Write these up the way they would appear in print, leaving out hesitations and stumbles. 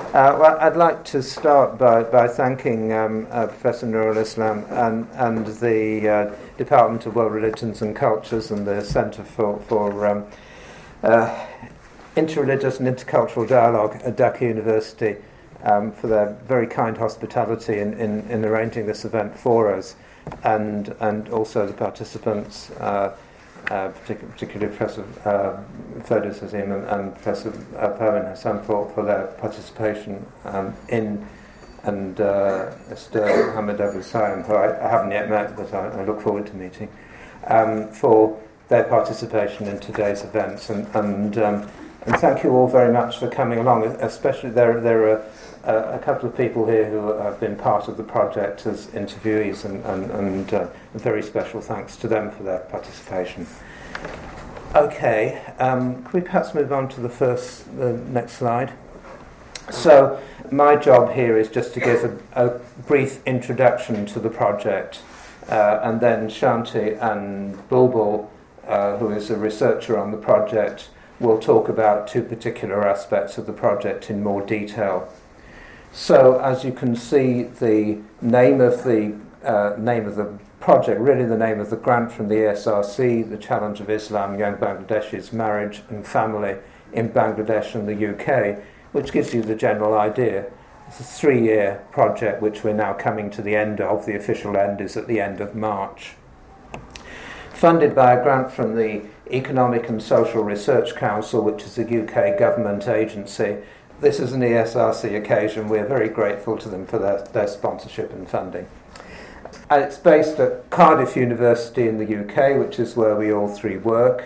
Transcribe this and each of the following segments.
Well, I'd like to start by thanking Professor Nurul Islam and the Department of World Religions and Cultures and the Centre for Interreligious and Intercultural Dialogue at Dhaka University for their very kind hospitality in arranging this event for us, and also the participants, particularly Professor Ferdows Azim and Professor Pervin Hassan for their participation and Esther Mohammed Abu Sayyam, who I haven't yet met, but I look forward to meeting, for their participation in today's events. And thank you all very much for coming along, especially there are a couple of people here who have been part of the project as interviewees, and a very special thanks to them for their participation. Okay, could we perhaps move on to the next slide? So, my job here is just to give a brief introduction to the project, and then Shanti and Bulbul, who is a researcher on the project, will talk about two particular aspects of the project in more detail. So, as you can see, the name of the project, really the name of the grant from the ESRC, the Challenge of Islam, Young Bangladeshis, Marriage and Family in Bangladesh and the UK, which gives you the general idea. It's a 3-year project which we're now coming to the end of. The official end is at the end of March. Funded by a grant from the Economic and Social Research Council, which is a UK government agency. This is an ESRC occasion. We're very grateful to them for their sponsorship and funding. And it's based at Cardiff University in the UK, which is where we all three work.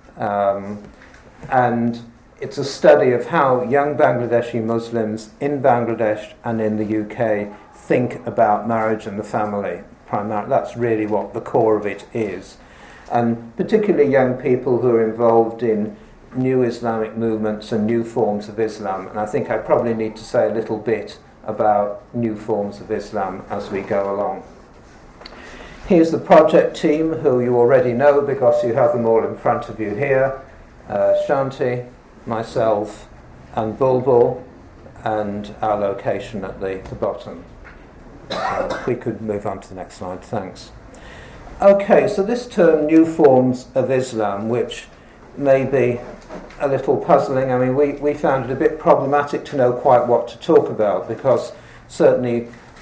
And it's a study of how young Bangladeshi Muslims in Bangladesh and in the UK think about marriage and the family. Primarily, that's really what the core of it is. And particularly young people who are involved in new Islamic movements and new forms of Islam. And I think I probably need to say a little bit about new forms of Islam as we go along. Here's the project team, who you already know because you have them all in front of you here. Shanti, myself, and Bulbul, and our location at the bottom. If we could move on to the next slide, thanks. Okay, so this term, new forms of Islam, which may be a little puzzling. I mean, we found it a bit problematic to know quite what to talk about, because certainly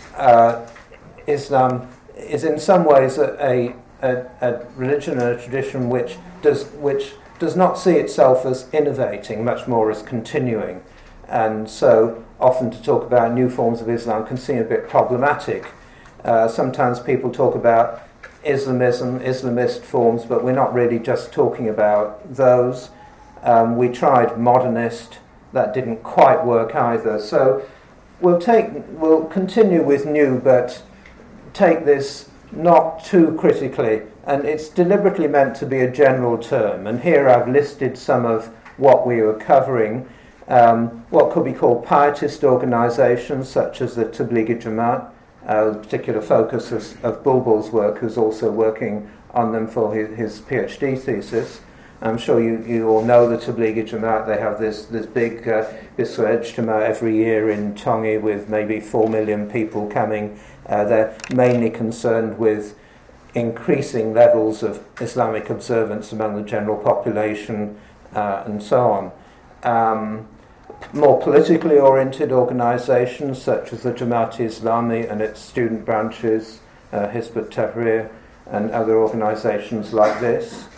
Islam is in some ways a religion and a tradition which does not see itself as innovating, much more as continuing. And so often to talk about new forms of Islam can seem a bit problematic. Sometimes people talk about Islamism, Islamist forms, but we're not really just talking about those. We tried modernist, that didn't quite work either. So we'll continue with new, but take this not too critically, and it's deliberately meant to be a general term. And here I've listed some of what we were covering. What could be called pietist organisations, such as the Tablighi Jamaat, the particular focus of Bulbul's work, who's also working on them for his PhD thesis. I'm sure you all know the Tablighi Jamaat. They have this big Biswa Ijtima every year in Tongi with maybe 4 million people coming. They're mainly concerned with increasing levels of Islamic observance among the general population and so on. More politically oriented organisations such as the Jamaat-e-Islami and its student branches, Hizb ut-Tahrir, and other organisations like this.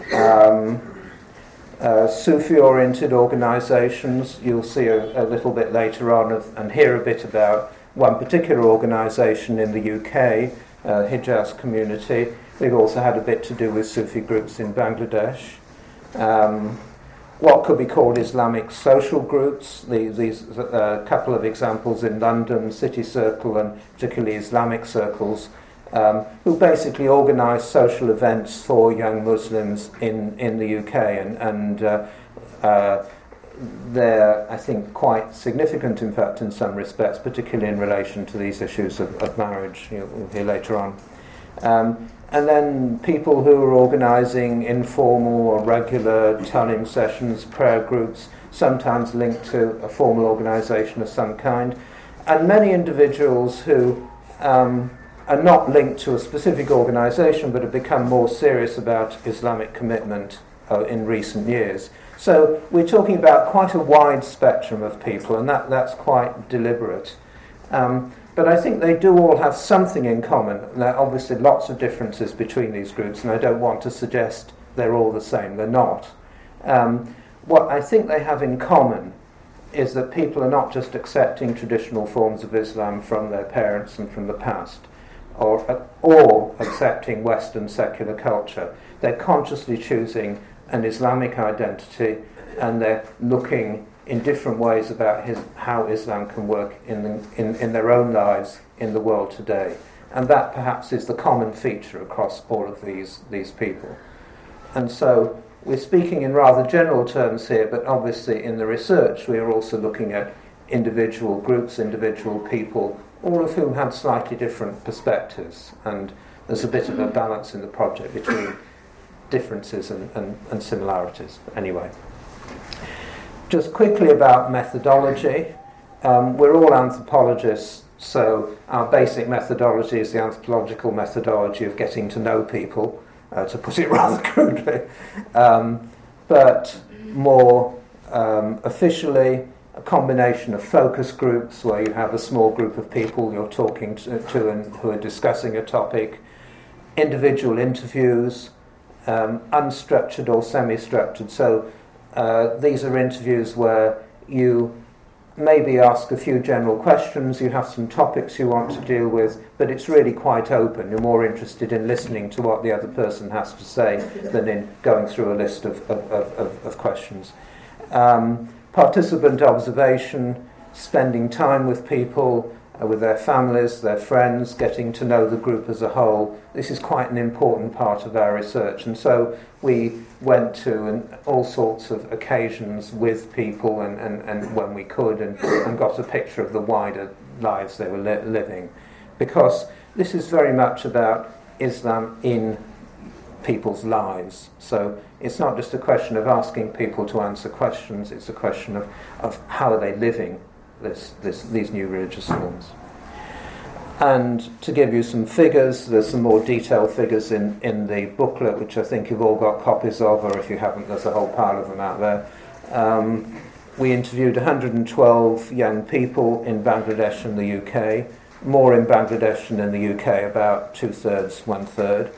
Sufi-oriented organisations, you'll see a little bit later on and hear a bit about one particular organisation in the UK, Hijaz Community. We've also had a bit to do with Sufi groups in Bangladesh. What could be called Islamic social groups, these couple of examples in London, City Circle and particularly Islamic circles, who basically organise social events for young Muslims in the UK, and they're, I think, quite significant, in fact, in some respects, particularly in relation to these issues of marriage, you'll hear later on. And then people who are organising informal or regular Talim sessions, prayer groups, sometimes linked to a formal organisation of some kind. And many individuals who are not linked to a specific organisation but have become more serious about Islamic commitment in recent years. So we're talking about quite a wide spectrum of people, and that's quite deliberate. But I think they do all have something in common. There are obviously lots of differences between these groups, and I don't want to suggest they're all the same. They're not. What I think they have in common is that people are not just accepting traditional forms of Islam from their parents and from the past, or accepting Western secular culture. They're consciously choosing an Islamic identity, and they're looking in different ways about how Islam can work in their own lives in the world today. And that perhaps is the common feature across all of these people. And so we're speaking in rather general terms here, but obviously in the research we are also looking at individual groups, individual people, all of whom had slightly different perspectives. And there's a bit of a balance in the project between differences and similarities. Anyway, just quickly about methodology. We're all anthropologists, so our basic methodology is the anthropological methodology of getting to know people, to put it rather crudely. But more officially, a combination of focus groups where you have a small group of people you're talking to and who are discussing a topic, individual interviews, unstructured or semi-structured. So these are interviews where you maybe ask a few general questions, you have some topics you want to deal with, but it's really quite open. You're more interested in listening to what the other person has to say than in going through a list of questions. Participant observation, spending time with people, with their families, their friends, getting to know the group as a whole. This is quite an important part of our research, and so we went to all sorts of occasions with people and when we could and got a picture of the wider lives they were living, because this is very much about Islam in people's lives. So it's not just a question of asking people to answer questions, it's a question of how are they living these new religious forms. And to give you some figures, there's some more detailed figures in the booklet, which I think you've all got copies of, or if you haven't, there's a whole pile of them out there. We interviewed 112 young people in Bangladesh and the UK, more in Bangladesh than in the UK, about 2/3, 1/3.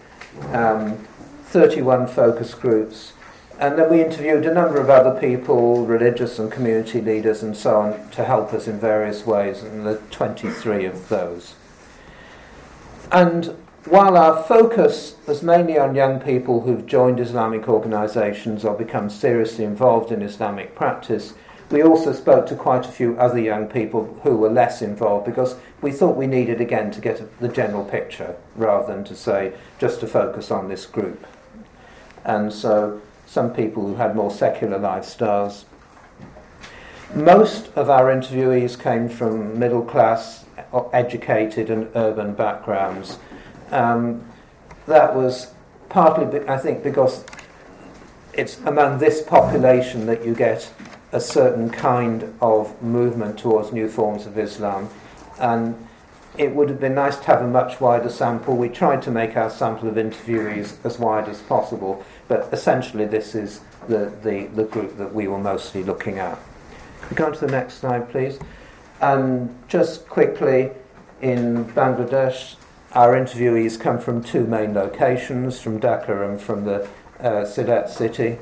31 focus groups, and then we interviewed a number of other people, religious and community leaders and so on, to help us in various ways, and there are 23 of those. And while our focus was mainly on young people who've joined Islamic organisations or become seriously involved in Islamic practice, we also spoke to quite a few other young people who were less involved, because we thought we needed again to get the general picture rather than to say just to focus on this group. And so some people who had more secular lifestyles. Most of our interviewees came from middle class, educated and urban backgrounds. That was partly, I think, because it's among this population that you get a certain kind of movement towards new forms of Islam, and it would have been nice to have a much wider sample. We tried to make our sample of interviewees as wide as possible, but essentially this is the group that we were mostly looking at. Can we go on to the next slide, please? And just quickly, in Bangladesh, our interviewees come from two main locations, from Dhaka and from the Sylhet city.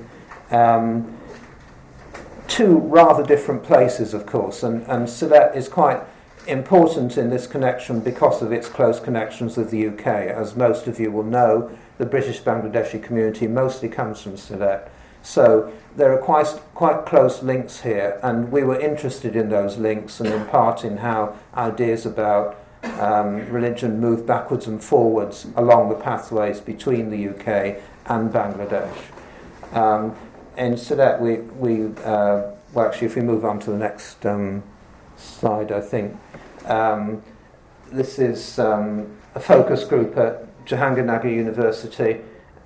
Two rather different places, of course, and Sylhet is quite important in this connection because of its close connections with the UK. As most of you will know, the British Bangladeshi community mostly comes from Sylhet. So there are quite close links here, and we were interested in those links and in part in how ideas about religion move backwards and forwards along the pathways between the UK and Bangladesh. In Sylhet, well, actually, if we move on to the next slide, I think. This is a focus group at Jahangirnagar University.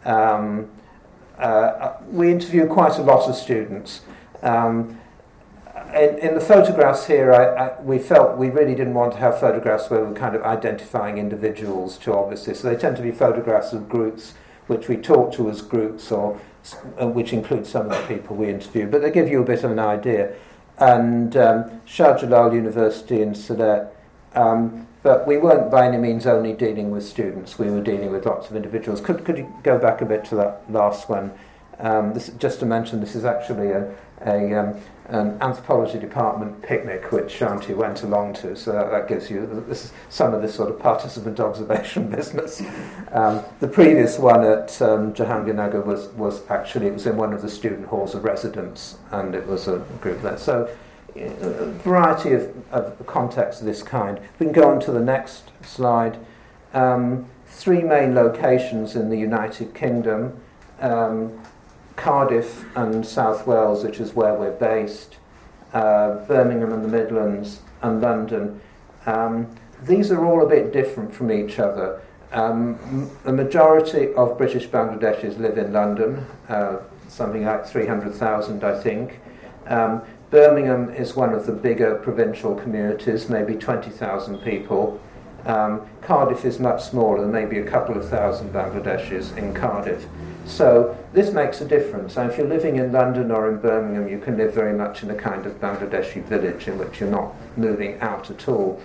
We interviewed quite a lot of students. In the photographs here, we felt we really didn't want to have photographs where we're kind of identifying individuals too obviously. So they tend to be photographs of groups which we talk to as groups, or which include some of the people we interview. But they give you a bit of an idea. And Shah Jalal University in Sylhet. But we weren't by any means only dealing with students. We were dealing with lots of individuals. Could you go back a bit to that last one? Just to mention, this is actually an anthropology department picnic which Shanti went along to, so that gives you some of this sort of participant observation business. The previous one at Jahangirnagar was actually, it was in one of the student halls of residence, and it was a group there. So a variety of contexts of this kind. We can go on to the next slide. 3 main locations in the United Kingdom. Cardiff and South Wales, which is where we're based, Birmingham and the Midlands, and London. These are all a bit different from each other. The majority of British Bangladeshis live in London, something like 300,000, I think. Birmingham is one of the bigger provincial communities, maybe 20,000 people. Cardiff is much smaller, maybe a couple of thousand Bangladeshis in Cardiff. So this makes a difference. And if you're living in London or in Birmingham, you can live very much in a kind of Bangladeshi village in which you're not moving out at all.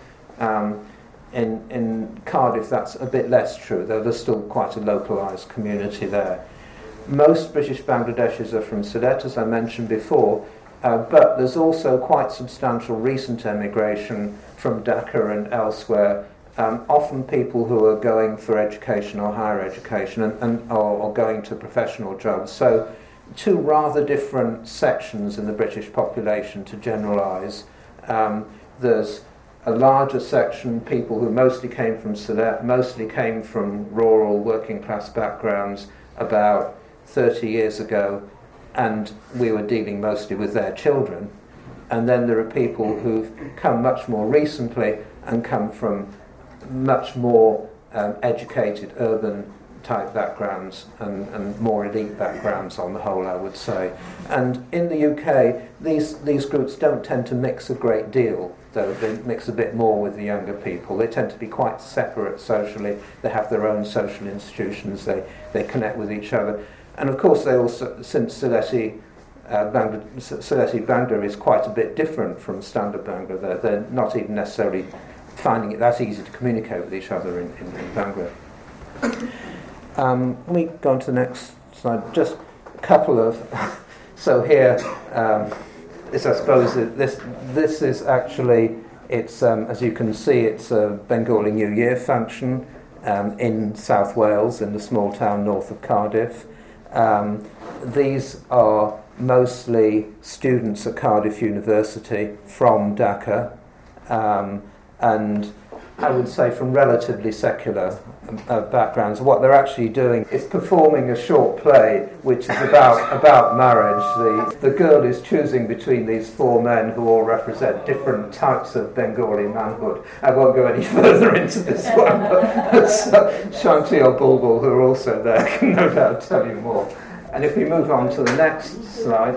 In Cardiff, that's a bit less true, though there's still quite a localised community there. Most British Bangladeshis are from Sylhet, as I mentioned before, but there's also quite substantial recent emigration from Dhaka and elsewhere. Often people who are going for education or higher education or going to professional jobs. So 2 rather different sections in the British population to generalise. There's a larger section, people who mostly came from Sylhet, mostly came from rural working class backgrounds about 30 years ago, and we were dealing mostly with their children. And then there are people who've come much more recently and come from much more educated urban type backgrounds and more elite backgrounds on the whole, I would say. And in the UK, these groups don't tend to mix a great deal, though they mix a bit more with the younger people. They tend to be quite separate socially. They have their own social institutions. They connect with each other. And of course, they also, since Sylheti Bangla is quite a bit different from standard Bangla, they're not even necessarily finding it that easy to communicate with each other in Bangla. Let me go on to the next slide. Just a couple of... So here, this I suppose, this is actually, it's as you can see, it's a Bengali New Year function in South Wales, in the small town north of Cardiff. These are mostly students at Cardiff University from Dhaka, and I would say from relatively secular backgrounds. What they're actually doing is performing a short play which is about marriage. The girl is choosing between these 4 men who all represent different types of Bengali manhood. I won't go any further into this one, but Shanti or Bulbul, who are also there, can no doubt tell you more. And if we move on to the next slide,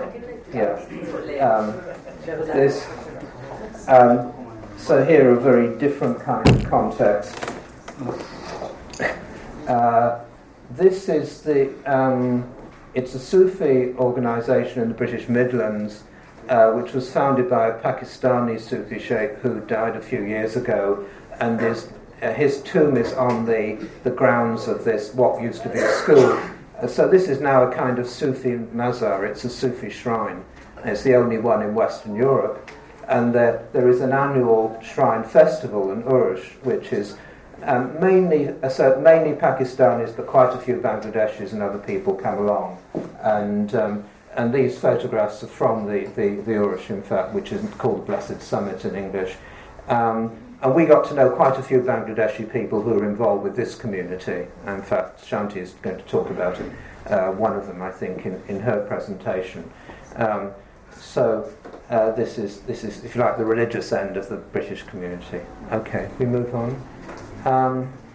so here a very different kind of context. This is it's a Sufi organisation in the British Midlands, which was founded by a Pakistani Sufi sheikh who died a few years ago, and his tomb is on the grounds of this, what used to be a school. So this is now a kind of Sufi mazar, it's a Sufi shrine. It's the only one in Western Europe. And there is an annual shrine festival in Urush, which is mainly Pakistanis, but quite a few Bangladeshis and other people come along. And these photographs are from the Urush, in fact, which is called the Blessed Summit in English. And we got to know quite a few Bangladeshi people who are involved with this community. In fact, Shanti is going to talk about it, one of them, I think, in her presentation. So this is, if you like, the religious end of the British community. Okay, we move on.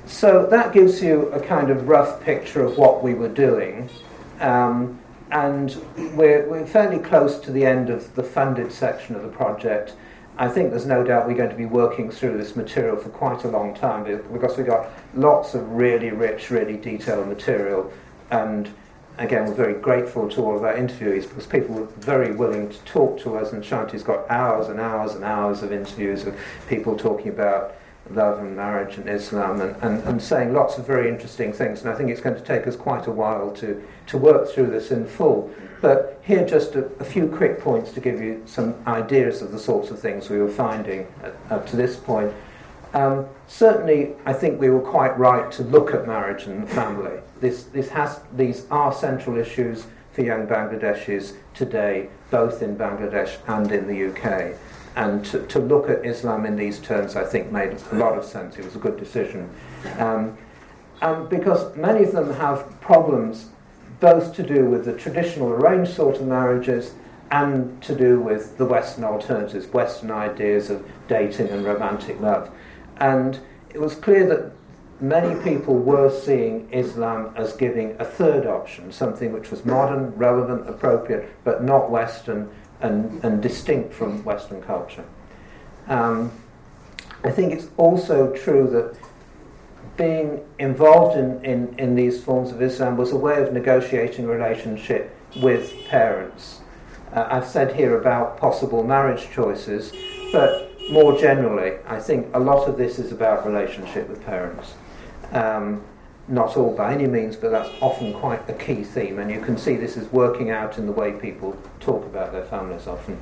So that gives you a kind of rough picture of what we were doing. And we're fairly close to the end of the funded section of the project. I think there's no doubt we're going to be working through this material for quite a long time because we've got lots of really rich, really detailed material. And again, we're very grateful to all of our interviewees because people were very willing to talk to us, and Shanti's got hours and hours and hours of interviews of people talking about love and marriage and Islam and saying lots of very interesting things. And I think it's going to take us quite a while to work through this in full. But here just a few quick points to give you some ideas of the sorts of things we were finding up to this point. Certainly, I think we were quite right to look at marriage and family. These are central issues for young Bangladeshis today, both in Bangladesh and in the UK. And to look at Islam in these terms, I think, made a lot of sense. It was a good decision. Because many of them have problems both to do with the traditional arranged sort of marriages and to do with the Western alternatives, Western ideas of dating and romantic love. And it was clear that many people were seeing Islam as giving a third option, something which was modern, relevant, appropriate, but not Western and distinct from Western culture. I think it's also true that being involved in these forms of Islam was a way of negotiating a relationship with parents. I've said here about possible marriage choices, but more generally, I think a lot of this is about relationship with parents. Not all by any means, but that's often quite a key theme, and you can see this is working out in the way people talk about their families often.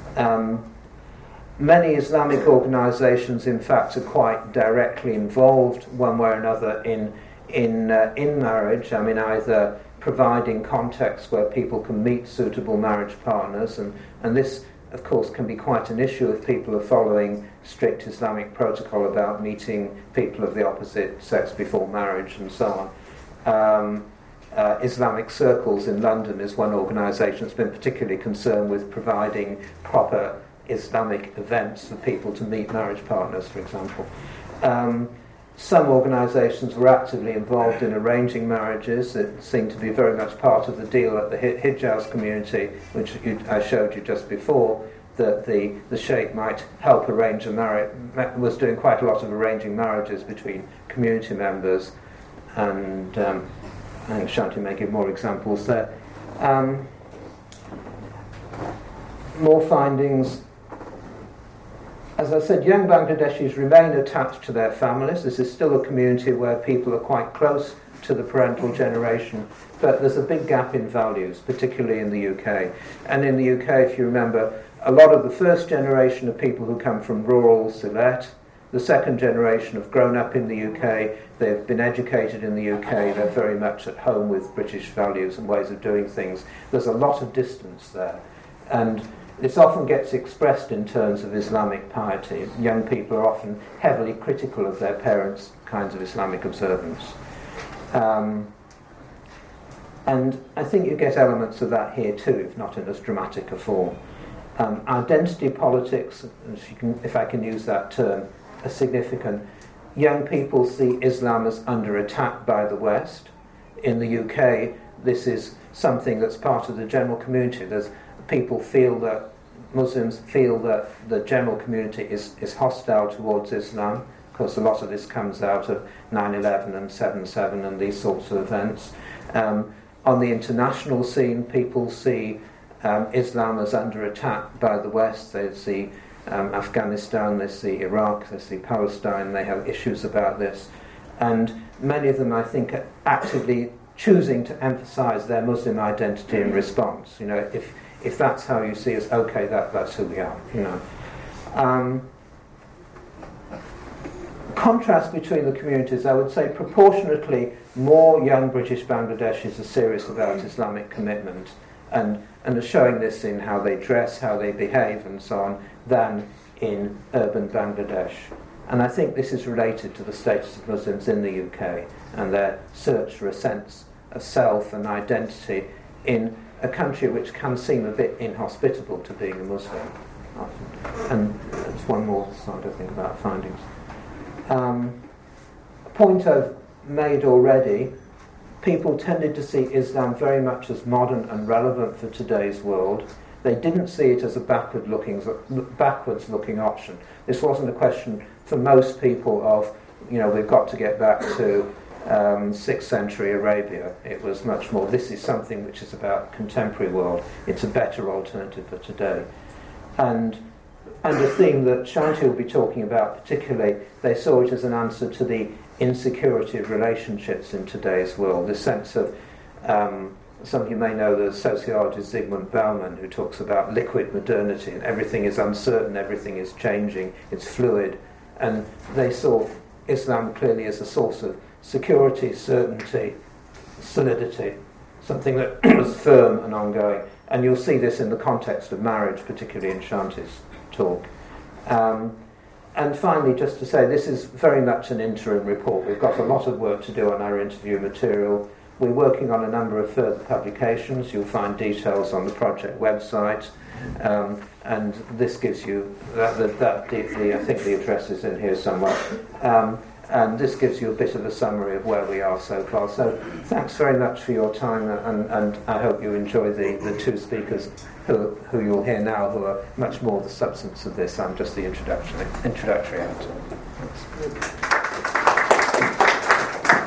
Many Islamic organisations, in fact, are quite directly involved, one way or another, in marriage. I mean, either providing contexts where people can meet suitable marriage partners, and this, of course, can be quite an issue if people are following strict Islamic protocol about meeting people of the opposite sex before marriage and so on. Islamic Circles in London is one organisation that's been particularly concerned with providing proper Islamic events for people to meet marriage partners, for example. Some organisations were actively involved in arranging marriages. It seemed to be very much part of the deal at the Hijaz community, which I showed you just before, that the Sheikh might help arrange a marriage, was doing quite a lot of arranging marriages between community members, and I think Shanti may give more examples there. More findings. As I said, young Bangladeshis remain attached to their families. This is still a community where people are quite close to the parental generation, but there's a big gap in values, particularly in the UK. And in the UK, if you remember, a lot of the first generation of people who come from rural Sylhet, the second generation have grown up in the UK, they've been educated in the UK, they're very much at home with British values and ways of doing things. There's a lot of distance there. And this often gets expressed in terms of Islamic piety. Young people are often heavily critical of their parents' kinds of Islamic observance. And I think you get elements of that here too, if not in as dramatic a form. Identity politics, if I can use that term, are significant. Young people see Islam as under attack by the West. In the UK, this is something that's part of the general community. Muslims feel that the general community is hostile towards Islam, because a lot of this comes out of 9/11 and 7/7 and these sorts of events. On the international scene, people see Islam as under attack by the West. They see Afghanistan, they see Iraq, they see Palestine, they have issues about this. And many of them, I think, are actively choosing to emphasise their Muslim identity in response. You know, if that's how you see us, okay, that's who we are. You know. Contrast between the communities, I would say proportionately more young British Bangladeshis are serious about Islamic commitment and are showing this in how they dress, how they behave and so on, than in urban Bangladesh. And I think this is related to the status of Muslims in the UK and their search for a sense of self and identity in a country which can seem a bit inhospitable to being a Muslim often. And there's one more slide, I think, about findings. point I've made already, people tended to see Islam very much as modern and relevant for today's world. They didn't see it as a backwards looking option. This wasn't a question for most people of, we've got to get back to 6th century Arabia. It was much more, this is something which is about contemporary world. It's a better alternative for today. And a theme that Shanti will be talking about particularly, they saw it as an answer to the insecurity of relationships in today's world, the sense of, some of you may know the sociologist Zygmunt Bauman, who talks about liquid modernity, and everything is uncertain, everything is changing, it's fluid, and they saw Islam clearly as a source of security, certainty, solidity, something that was firm and ongoing. And you'll see this in the context of marriage, particularly in Shanti's talk. And finally, just to say, this is very much an interim report. We've got a lot of work to do on our interview material. We're working on a number of further publications. You'll find details on the project website. And this gives you, I think the address is in here somewhere. And this gives you a bit of a summary of where we are so far. So thanks very much for your time, and I hope you enjoy the two speakers who you'll hear now, who are much more the substance of this. I'm just the introductory act. Thanks.